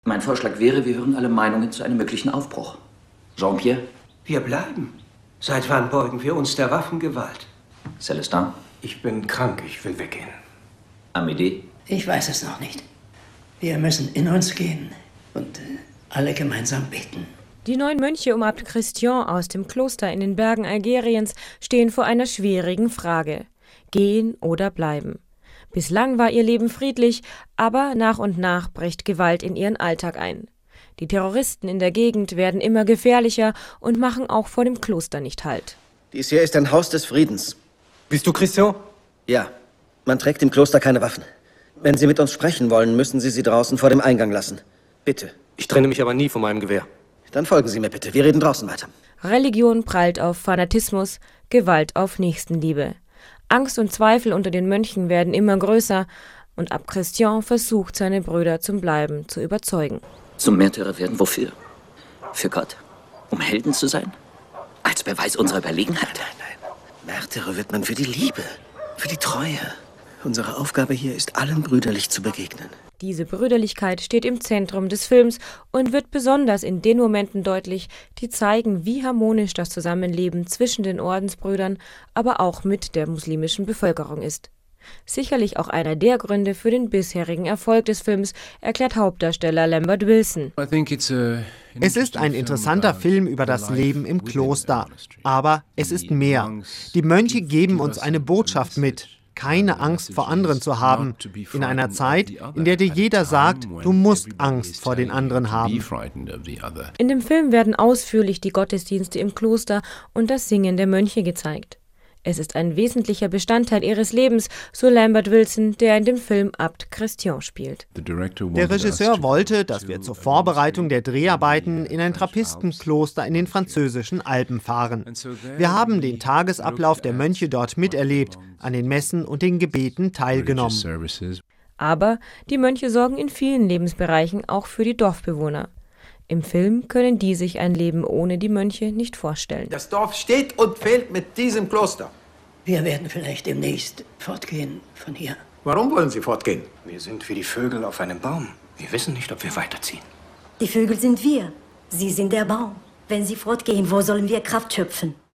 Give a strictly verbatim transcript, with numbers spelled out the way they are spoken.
Mein Vorschlag wäre, wir hören alle Meinungen zu einem möglichen Aufbruch. Jean-Pierre? Wir bleiben. Seit wann beugen wir uns der Waffengewalt? Celestin? Ich bin krank, ich will weggehen. Amédée? Ich weiß es noch nicht. Wir müssen in uns gehen und äh, alle gemeinsam beten. Die neun Mönche um Abt Christian aus dem Kloster in den Bergen Algeriens stehen vor einer schwierigen Frage: Gehen oder bleiben? Bislang war ihr Leben friedlich, aber nach und nach bricht Gewalt in ihren Alltag ein. Die Terroristen in der Gegend werden immer gefährlicher und machen auch vor dem Kloster nicht Halt. Dies hier ist ein Haus des Friedens. Bist du Christian? Ja. Man trägt im Kloster keine Waffen. Wenn Sie mit uns sprechen wollen, müssen Sie sie draußen vor dem Eingang lassen. Bitte. Ich trenne mich aber nie von meinem Gewehr. Dann folgen Sie mir bitte. Wir reden draußen weiter. Religion prallt auf Fanatismus, Gewalt auf Nächstenliebe. Angst und Zweifel unter den Mönchen werden immer größer und Abt Christian versucht, seine Brüder zum Bleiben zu überzeugen. Zum Märtyrer werden wofür? Für Gott? Um Helden zu sein? Als Beweis unserer Überlegenheit? Nein, nein, nein. Märtyrer wird man für die Liebe, für die Treue. Unsere Aufgabe hier ist, allen brüderlich zu begegnen. Diese Brüderlichkeit steht im Zentrum des Films und wird besonders in den Momenten deutlich, die zeigen, wie harmonisch das Zusammenleben zwischen den Ordensbrüdern, aber auch mit der muslimischen Bevölkerung ist. Sicherlich auch einer der Gründe für den bisherigen Erfolg des Films, erklärt Hauptdarsteller Lambert Wilson. Es ist ein interessanter Film über das Leben im Kloster. Aber es ist mehr. Die Mönche geben uns eine Botschaft mit: Keine Angst vor anderen zu haben, in einer Zeit, in der dir jeder sagt, du musst Angst vor den anderen haben. In dem Film werden ausführlich die Gottesdienste im Kloster und das Singen der Mönche gezeigt. Es ist ein wesentlicher Bestandteil ihres Lebens, so Lambert Wilson, der in dem Film Abt Christian spielt. Der Regisseur wollte, dass wir zur Vorbereitung der Dreharbeiten in ein Trappistenkloster in den französischen Alpen fahren. Wir haben den Tagesablauf der Mönche dort miterlebt, an den Messen und den Gebeten teilgenommen. Aber die Mönche sorgen in vielen Lebensbereichen auch für die Dorfbewohner. Im Film können die sich ein Leben ohne die Mönche nicht vorstellen. Das Dorf steht und fällt mit diesem Kloster. Wir werden vielleicht demnächst fortgehen von hier. Warum wollen Sie fortgehen? Wir sind wie die Vögel auf einem Baum. Wir wissen nicht, ob wir weiterziehen. Die Vögel sind wir. Sie sind der Baum. Wenn Sie fortgehen, wo sollen wir Kraft schöpfen?